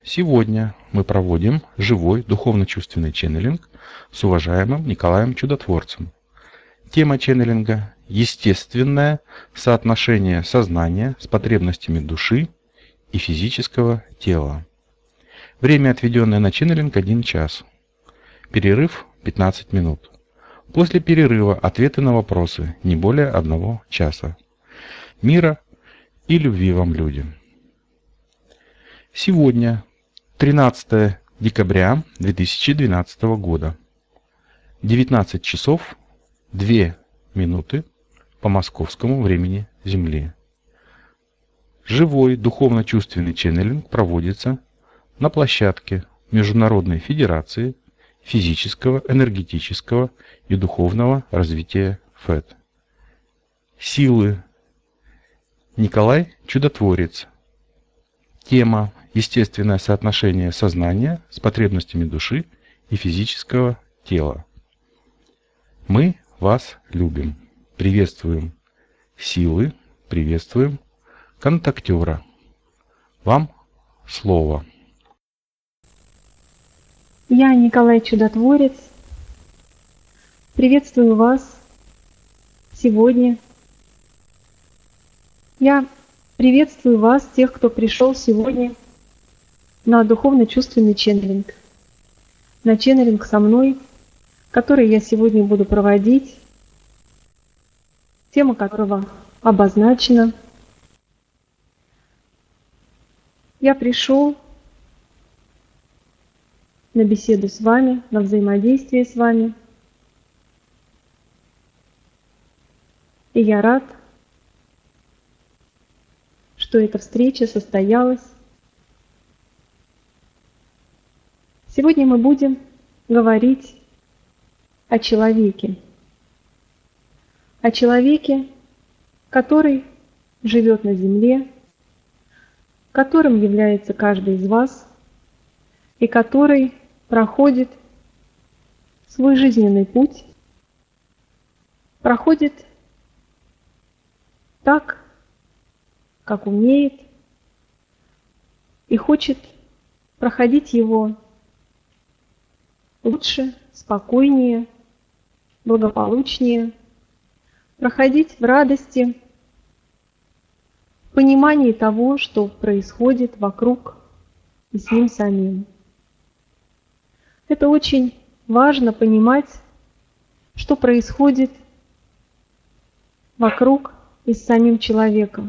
Сегодня мы проводим живой духовно-чувственный ченнелинг с уважаемым Николаем Чудотворцем. Тема ченнелинга – естественное соотношение сознания с потребностями души и физического тела. Время, отведенное на ченнелинг, 1 час. Перерыв 15 минут. После перерыва ответы на вопросы не более 1 часа. Мира и любви вам, люди. Сегодня 13 декабря 2012 года. 19 часов 2 минуты по московскому времени Земли. Живой духовно-чувственный ченнелинг проводится на площадке Международной Федерации физического, энергетического и духовного развития ФЭД. Силы. Николай Чудотворец. Тема «Естественное соотношение сознания с потребностями души и физического тела». Мы вас любим. Приветствуем силы, приветствуем контактера. Вам слово. Я Николай Чудотворец. Приветствую вас сегодня. Я приветствую вас, тех, кто пришел сегодня на духовно-чувственный ченнелинг. На ченнелинг со мной, который я сегодня буду проводить, тема которого обозначена. Я пришел на беседу с вами, на взаимодействие с вами. И я рад, что эта встреча состоялась. Сегодня мы будем говорить о человеке. О человеке, который живет на земле, которым является каждый из вас, и который проходит свой жизненный путь, проходит так, как умеет, и хочет проходить его лучше, спокойнее, благополучнее, проходить в радости, в понимании того, что происходит вокруг и с ним самим. Это очень важно понимать, что происходит вокруг и с самим человеком.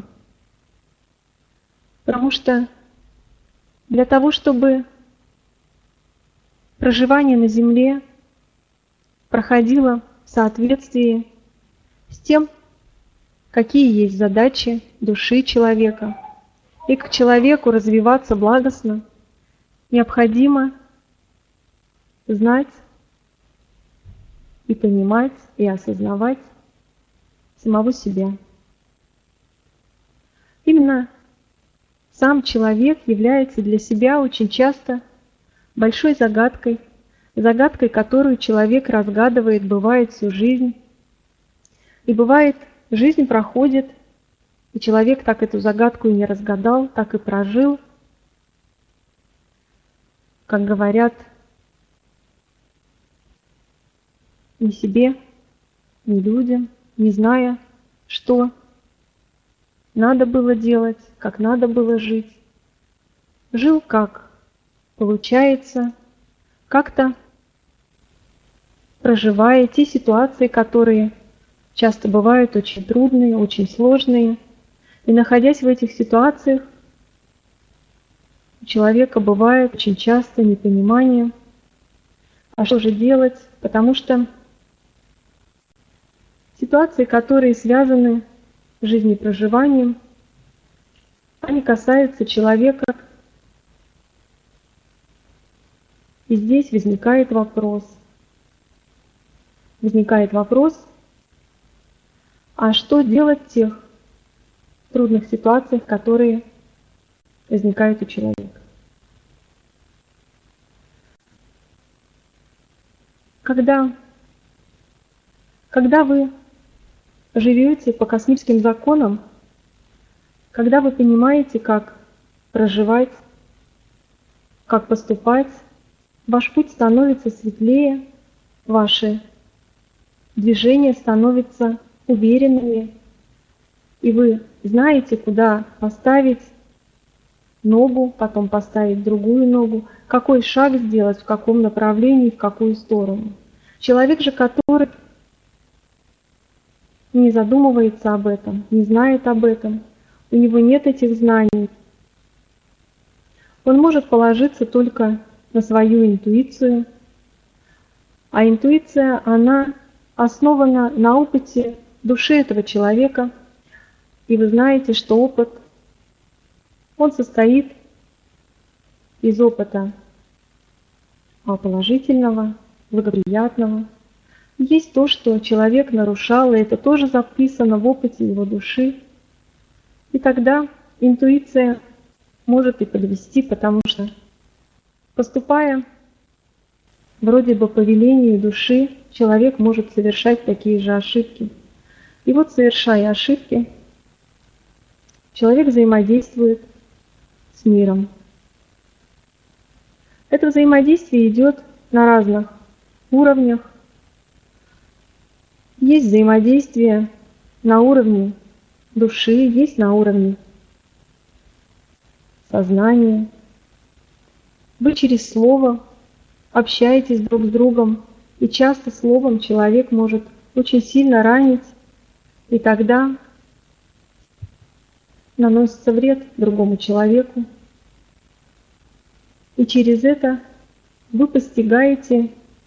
Потому что для того, чтобы проживание на Земле проходило в соответствии с тем, какие есть задачи души человека, и к человеку развиваться благостно, необходимо знать и понимать, и осознавать самого себя. Именно сам человек является для себя очень часто большой загадкой, загадкой, которую человек разгадывает, бывает всю жизнь. И бывает, жизнь проходит, и человек так эту загадку и не разгадал, так и прожил, как говорят, ни себе, ни людям, не зная, что надо было делать, как надо было жить. Жил как получается, как-то проживая те ситуации, которые часто бывают очень трудные, очень сложные. И находясь в этих ситуациях, у человека бывает очень часто непонимание, а что же делать, потому что ситуации, которые связаны с жизнепроживанием, они касаются человека. И здесь возникает вопрос, а что делать в тех трудных ситуациях, которые возникают у человека? Когда вы живете по космическим законам, когда вы понимаете, как проживать как поступать, ваш путь становится светлее, ваши движения становятся уверенными, и вы знаете, куда поставить ногу, потом поставить другую ногу, какой шаг сделать, в каком направлении, в какую сторону. Человек же, который не задумывается об этом, не знает об этом, у него нет этих знаний, он может положиться только на свою интуицию, а интуиция, она основана на опыте души этого человека, и вы знаете, что опыт, он состоит из опыта положительного, благоприятного. Есть то, что человек нарушал, и это тоже записано в опыте его души. И тогда интуиция может и подвести, потому что, поступая вроде бы по велению души, человек может совершать такие же ошибки. И вот, совершая ошибки, человек взаимодействует с миром. Это взаимодействие идет на разных уровнях. Есть взаимодействие на уровне души, есть на уровне сознания. Вы через слово общаетесь друг с другом, и часто словом человек может очень сильно ранить, и тогда наносится вред другому человеку. И через это вы постигаете,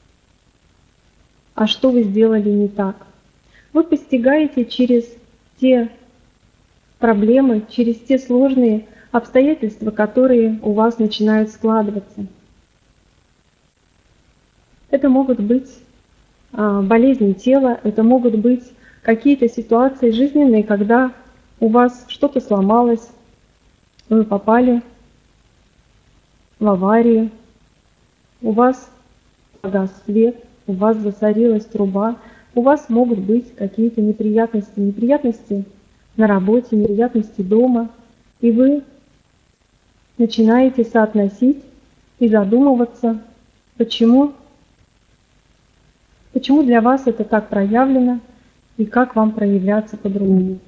а что вы сделали не так. Вы постигаете через те проблемы, через те сложные обстоятельства, которые у вас начинают складываться. Это могут быть болезни тела, это могут быть какие-то ситуации жизненные, когда у вас что-то сломалось, вы попали в аварию, у вас погас свет, у вас засорилась труба, у вас могут быть какие-то неприятности, неприятности на работе, неприятности дома, и вы начинаете соотносить и задумываться, почему для вас это так проявлено и как вам проявляться по-другому.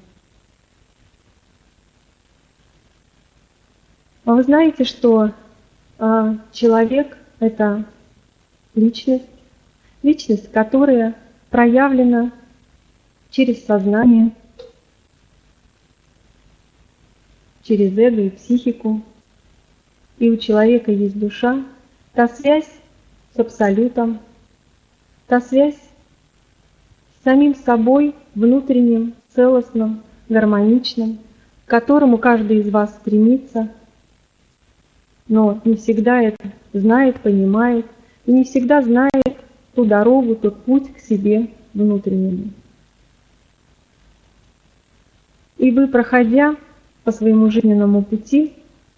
А вы знаете, что человек – это личность, которая проявлена через сознание, через эго и психику. И у человека есть душа, та связь с Абсолютом, та связь с самим собой, внутренним, целостным, гармоничным, к которому каждый из вас стремится, но не всегда это знает, понимает, и не всегда знает ту дорогу, тот путь к себе внутреннему. И вы, проходя по своему жизненному пути,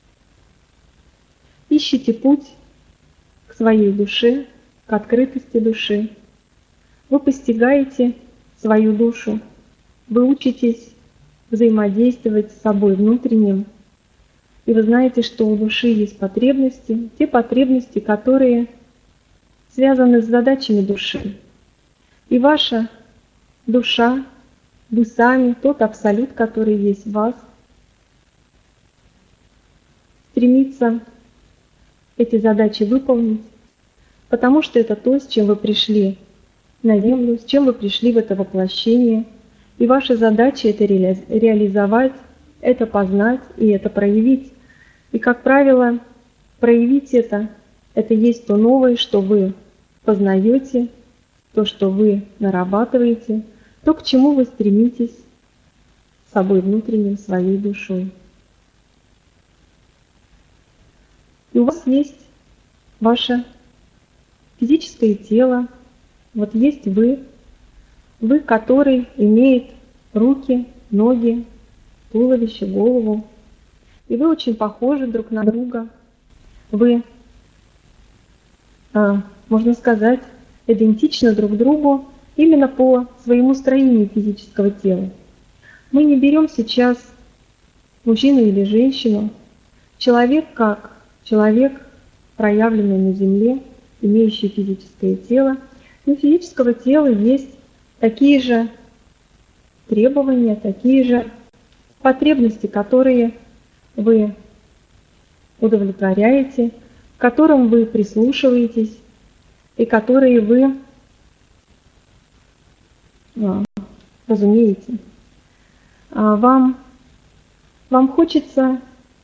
ищите путь к своей душе, к открытости души. Вы постигаете свою душу, вы учитесь взаимодействовать с собой внутренним, и вы знаете, что у души есть потребности, те потребности, которые связаны с задачами души. И ваша душа, вы сами, тот Абсолют, который есть в вас, стремится эти задачи выполнить, потому что это то, с чем вы пришли на Землю, с чем вы пришли в это воплощение. И ваша задача это реализовать, это познать и это проявить. И, как правило, проявить это есть то новое, что вы познаете, то, что вы нарабатываете, то, к чему вы стремитесь собой внутренним, своей душой. И у вас есть ваше физическое тело, вот есть вы, который имеет руки, ноги, туловище, голову, и вы очень похожи друг на друга. Вы, можно сказать, идентичны друг другу именно по своему строению физического тела. Мы не берем сейчас мужчину или женщину. Человек как человек проявленные на Земле, имеющие физическое тело. У физического тела есть такие же требования, такие же потребности, которые вы удовлетворяете, к которым вы прислушиваетесь и которые вы разумеете. Вам хочется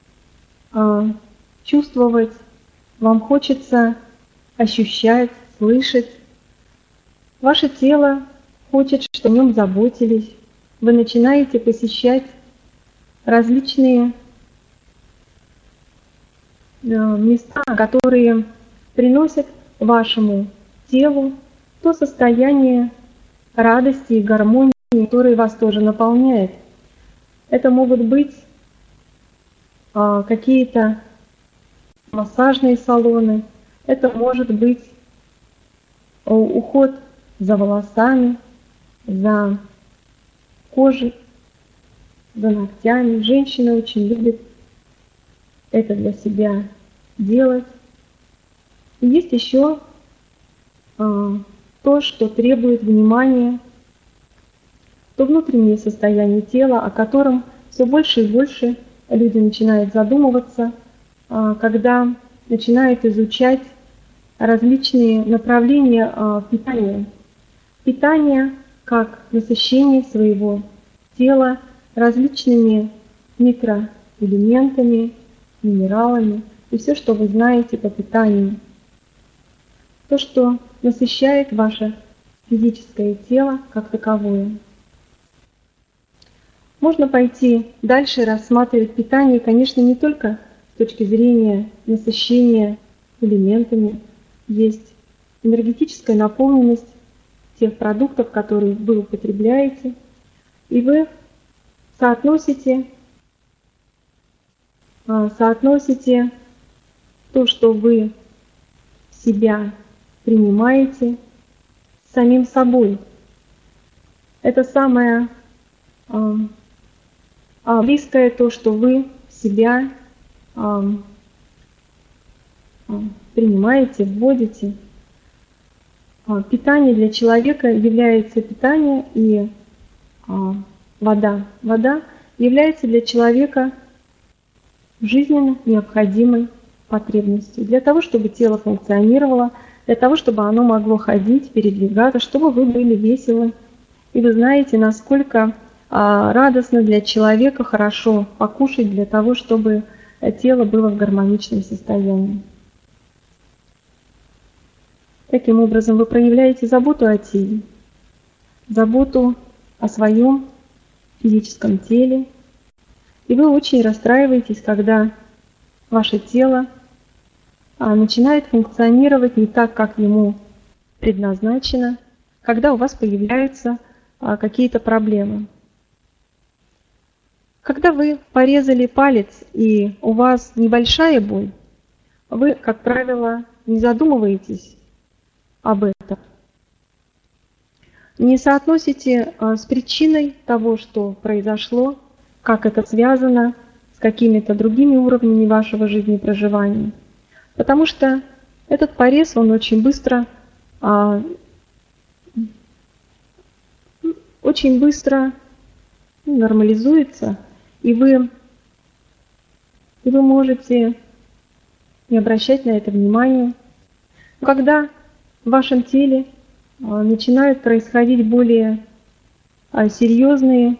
чувствовать, вам хочется ощущать, слышать. Ваше тело хочет, чтобы о нем заботились. Вы начинаете посещать различные места, которые приносят вашему телу то состояние радости и гармонии, которое вас тоже наполняет. Это могут быть какие-то массажные салоны, это может быть уход за волосами, за кожей, за ногтями. Женщины очень любят это для себя делать. И есть еще то, что требует внимания, то внутреннее состояние тела, о котором все больше и больше люди начинают задумываться, когда начинают изучать различные направления питания. Питание как насыщение своего тела различными микроэлементами, минералами и все, что вы знаете по питанию. То, что насыщает ваше физическое тело как таковое. Можно пойти дальше рассматривать питание, конечно, не только с точки зрения насыщения элементами. Есть энергетическая наполненность тех продуктов, которые вы употребляете, и вы соотносите то, что вы в себя принимаете, с самим собой. Это самое близкое то, что вы в себя принимаете, вводите. Питание для человека является питание и вода. Вода является для человека жизненно необходимой потребностью. Для того, чтобы тело функционировало, для того, чтобы оно могло ходить, передвигаться, чтобы вы были веселы. И вы знаете, насколько радостно для человека хорошо покушать для того, чтобы тело было в гармоничном состоянии. Таким образом, вы проявляете заботу о теле, заботу о своем физическом теле, и вы очень расстраиваетесь, когда ваше тело начинает функционировать не так, как ему предназначено, когда у вас появляются какие-то проблемы. Когда вы порезали палец и у вас небольшая боль, вы, как правило, не задумываетесь об этом. Не соотносите с причиной того, что произошло, как это связано с какими-то другими уровнями вашего жизнепроживания. Потому что этот порез, он очень быстро нормализуется, и вы можете не обращать на это внимания. Но когда в вашем теле начинают происходить более серьезные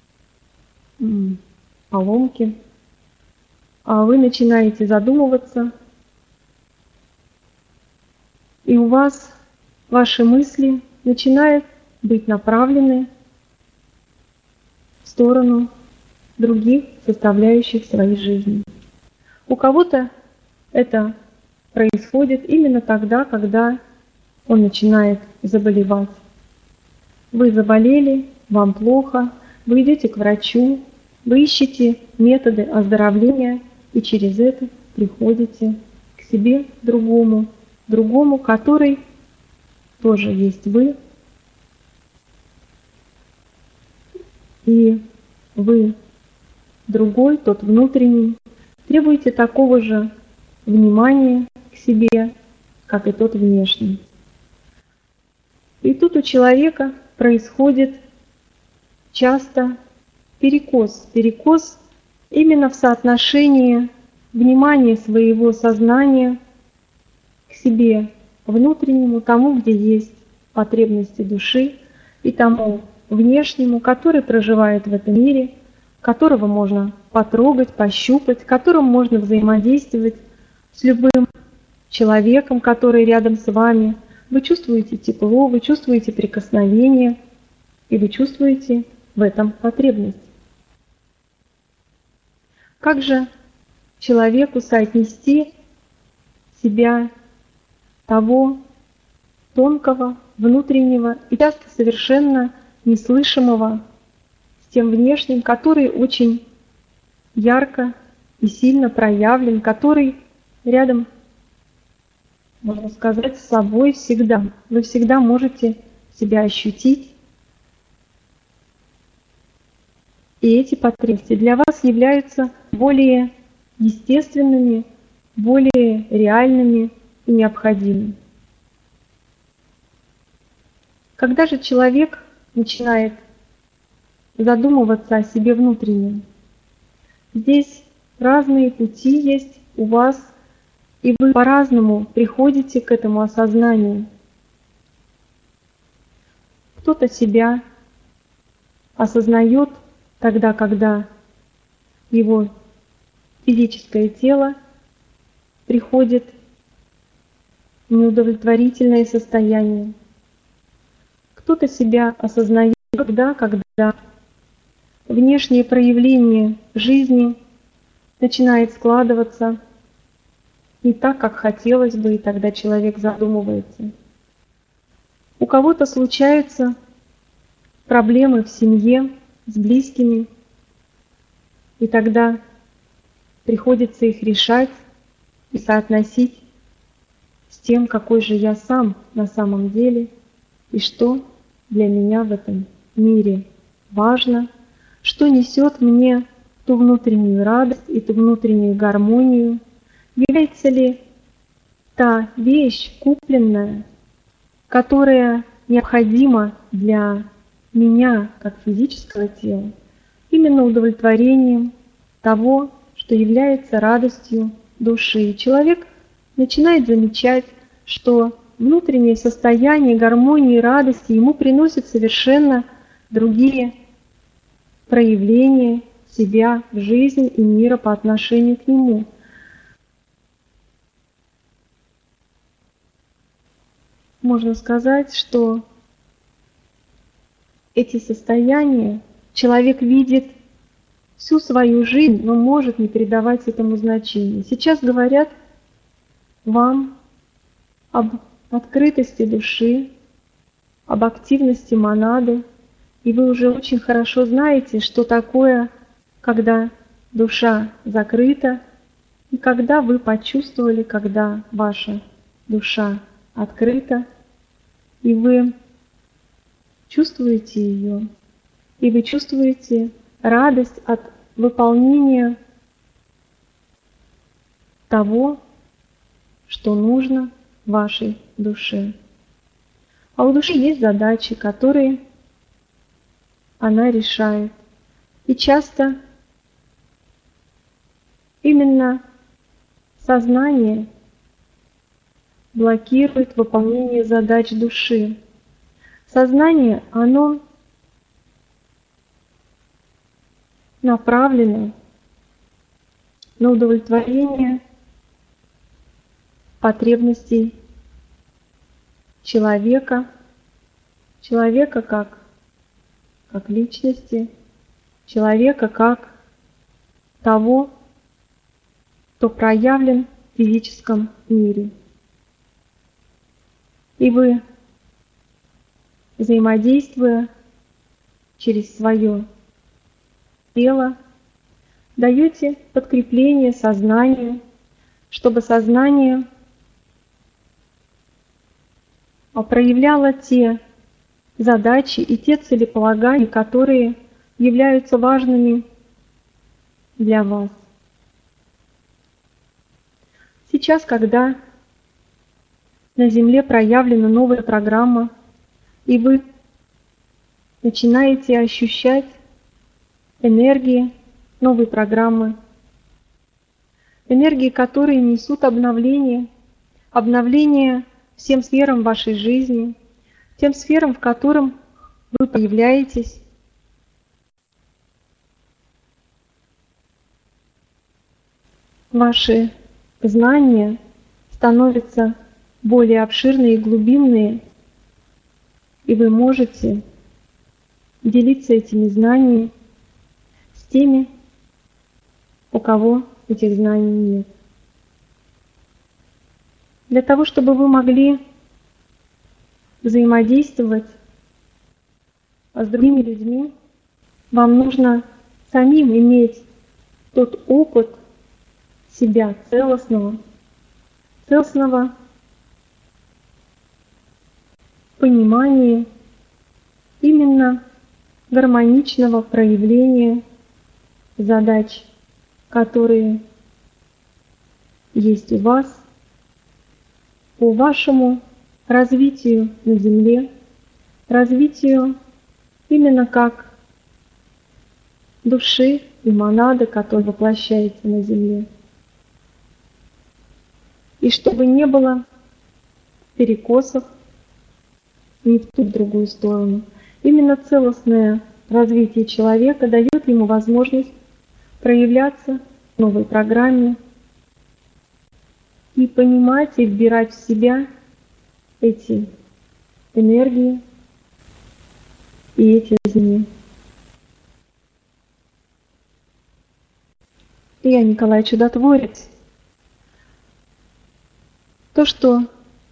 поломки, вы начинаете задумываться, и у вас ваши мысли начинают быть направлены в сторону других составляющих своей жизни. У кого-то это происходит именно тогда, когда он начинает заболевать. Вы заболели, вам плохо, вы идете к врачу, вы ищете методы оздоровления и через это приходите к себе другому, который тоже есть вы, и вы другой, тот внутренний, требуете такого же внимания к себе, как и тот внешний. И тут у человека происходит часто перекос именно в соотношении внимания своего сознания к себе внутреннему, тому, где есть потребности души, и тому внешнему, который проживает в этом мире, которого можно потрогать, пощупать, которым можно взаимодействовать с любым человеком, который рядом с вами. Вы чувствуете тепло, вы чувствуете прикосновение, и вы чувствуете в этом потребность. Как же человеку соотнести себя, того тонкого, внутреннего и часто совершенно неслышимого, с тем внешним, который очень ярко и сильно проявлен, который рядом, можно сказать, с собой всегда. Вы всегда можете себя ощутить. И эти потребности для вас являются более естественными, более реальными и необходимыми. Когда же человек начинает задумываться о себе внутреннем, здесь разные пути есть у вас, и вы по-разному приходите к этому осознанию. Кто-то себя осознает тогда, когда его физическое тело приходит в неудовлетворительное состояние. Кто-то себя осознает тогда, когда внешнее проявление жизни начинает складываться не так, как хотелось бы, и тогда человек задумывается. У кого-то случаются проблемы в семье, с близкими, и тогда приходится их решать и соотносить с тем, какой же я сам на самом деле, и что для меня в этом мире важно, что несет мне ту внутреннюю радость и ту внутреннюю гармонию. Является ли та вещь купленная, которая необходима для меня, как физического тела, именно удовлетворением того, что является радостью души. И человек начинает замечать, что внутреннее состояние гармонии и радости ему приносит совершенно другие проявления себя в жизни и мира по отношению к нему. Можно сказать, что эти состояния человек видит всю свою жизнь, но может не придавать этому значения. Сейчас говорят вам об открытости души, об активности монады, и вы уже очень хорошо знаете, что такое, когда душа закрыта, и когда вы почувствовали, когда ваша душа открыта, и вы чувствуете ее, и вы чувствуете радость от выполнения того, что нужно вашей душе. А у души есть задачи, которые она решает. И часто именно сознание блокирует выполнение задач души. Сознание, оно направлено на удовлетворение потребностей человека как личности, человека как того, кто проявлен в физическом мире. И вы, взаимодействуя через свое тело, даете подкрепление сознанию, чтобы сознание проявляло те задачи и те целеполагания, которые являются важными для вас. Сейчас, когда на Земле проявлена новая программа, и вы начинаете ощущать энергии новой программы, энергии, которые несут обновление всем сферам вашей жизни, тем сферам, в котором вы появляетесь. Ваши знания становятся более обширные и глубинные, и вы можете делиться этими знаниями с теми, у кого этих знаний нет. Для того, чтобы вы могли взаимодействовать с другими людьми, вам нужно самим иметь тот опыт себя целостного понимания, именно гармоничного проявления задач, которые есть у вас, по вашему развитию на Земле, развитию именно как души и монады, которая воплощается на Земле. И чтобы не было перекосов ни в ту, ни в другую сторону. Именно целостное развитие человека дает ему возможность проявляться в новой программе и понимать и вбирать в себя эти энергии и эти знания. Я, Николай Чудотворец. То, что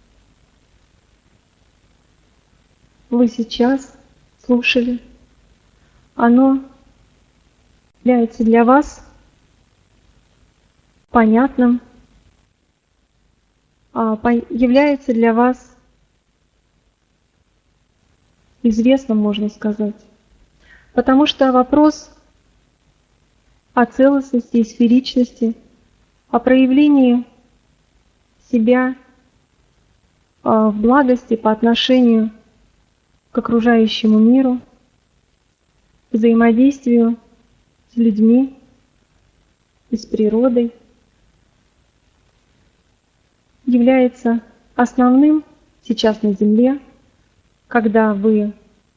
вы сейчас слушали, оно является для вас понятным, является для вас известным, можно сказать. Потому что вопрос о целостности и сферичности, о проявлении себя в благости по отношению к окружающему миру, к взаимодействию с людьми и с природой, является основным сейчас на Земле, когда вы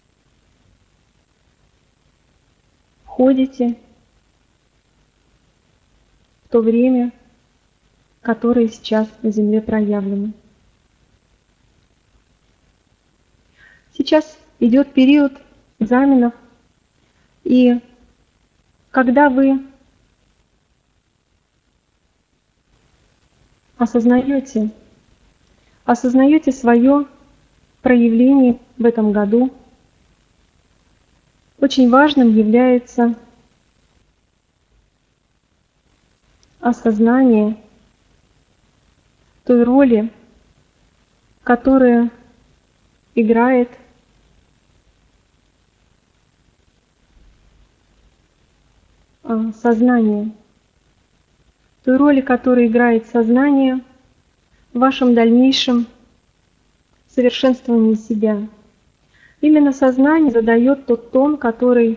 входите в то время, которое сейчас на Земле проявлено. Сейчас идет период экзаменов, и когда вы осознаете свое проявление в этом году, очень важным является осознание той роли, которая играет сознание, той роли, которую играет сознание в вашем дальнейшем совершенствовании себя. Именно сознание задает тот тон, который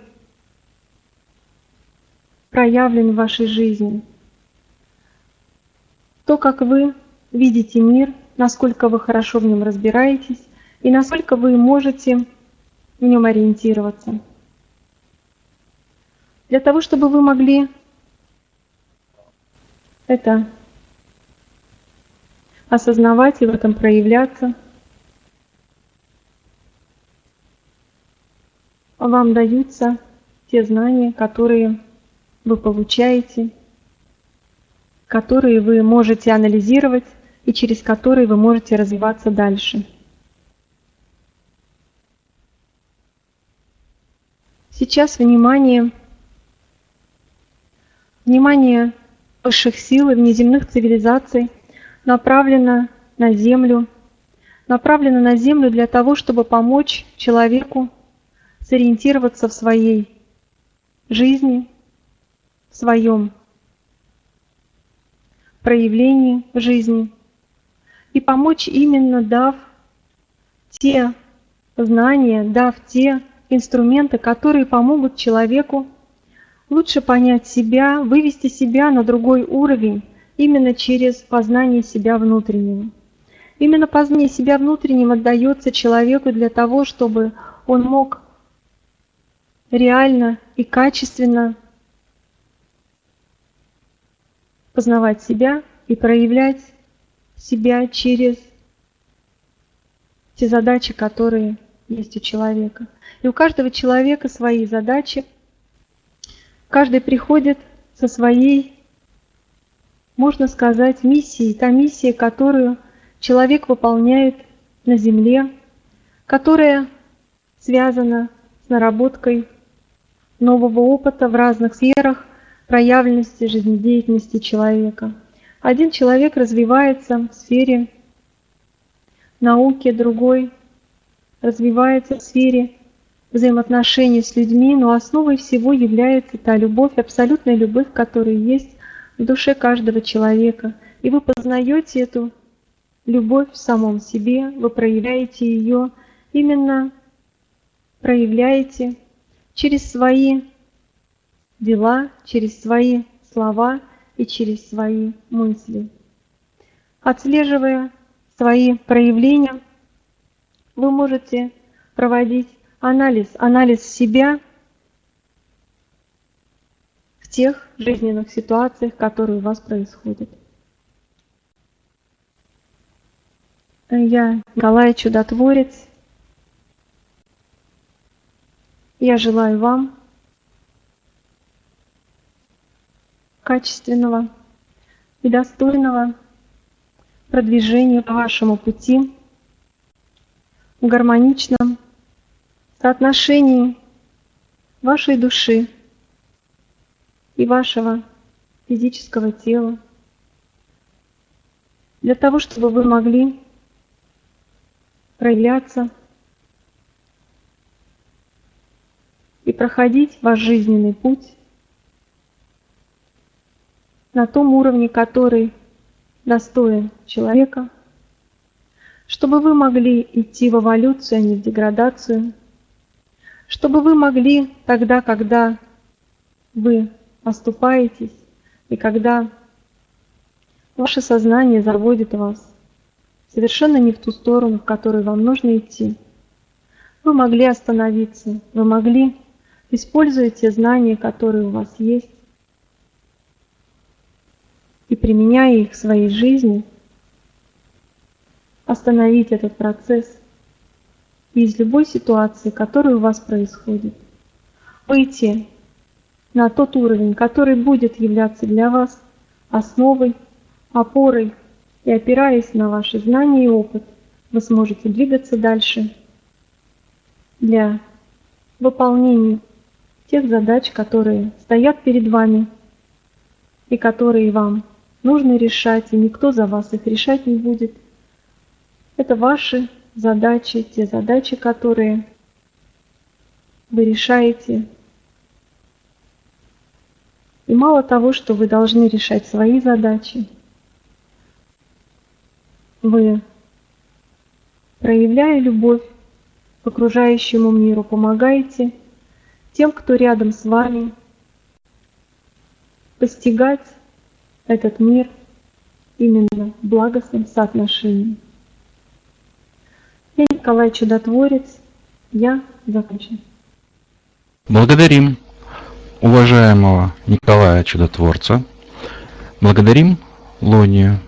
проявлен в вашей жизни. То, как вы видите мир, насколько вы хорошо в нем разбираетесь и насколько вы можете в нем ориентироваться. Для того, чтобы вы могли это осознавать и в этом проявляться, вам даются те знания, которые вы получаете, которые вы можете анализировать и через которые вы можете развиваться дальше. Сейчас внимание высших сил и внеземных цивилизаций направлено на Землю для того, чтобы помочь человеку сориентироваться в своей жизни, в своем проявлении в жизни и помочь именно дав те знания, дав те инструменты, которые помогут человеку лучше понять себя, вывести себя на другой уровень именно через познание себя внутреннего. Именно познание себя внутренним отдается человеку для того, чтобы он мог реально и качественно познавать себя и проявлять себя через те задачи, которые есть у человека. И у каждого человека свои задачи. Каждый приходит со своей, можно сказать, миссией. Та миссия, которую человек выполняет на Земле, которая связана с наработкой нового опыта в разных сферах проявленности жизнедеятельности человека. Один человек развивается в сфере науки, другой развивается в сфере взаимоотношений с людьми, но основой всего является та любовь, абсолютная любовь, которая есть в душе каждого человека. И вы познаете эту любовь в самом себе, вы проявляете ее, именно проявляете через свои дела, через свои слова и через свои мысли. Отслеживая свои проявления, вы можете проводить анализ себя в тех жизненных ситуациях, которые у вас происходят. Я Николай Чудотворец. Я желаю вам качественного и достойного продвижения по вашему пути в гармоничном соотношении вашей души и вашего физического тела, для того, чтобы вы могли проявляться и проходить ваш жизненный путь на том уровне, который достоин человека, чтобы вы могли идти в эволюцию, а не в деградацию, чтобы вы могли тогда, когда вы оступаетесь и когда ваше сознание заводит вас совершенно не в ту сторону, в которую вам нужно идти, вы могли остановиться, вы могли, используя те знания, которые у вас есть, и применяя их в своей жизни, остановить этот процесс и из любой ситуации, которая у вас происходит, выйти на тот уровень, который будет являться для вас основой, опорой, и опираясь на ваши знания и опыт, вы сможете двигаться дальше для выполнения тех задач, которые стоят перед вами и которые вам нужно решать, и никто за вас их решать не будет. Это ваши задачи, те задачи, которые вы решаете. И мало того, что вы должны решать свои задачи, вы, проявляя любовь к окружающему миру, помогаете тем, кто рядом с вами, постигать этот мир именно в благостном соотношении. Я Николай Чудотворец, я закончен. Благодарим уважаемого Николая Чудотворца, благодарим Лонию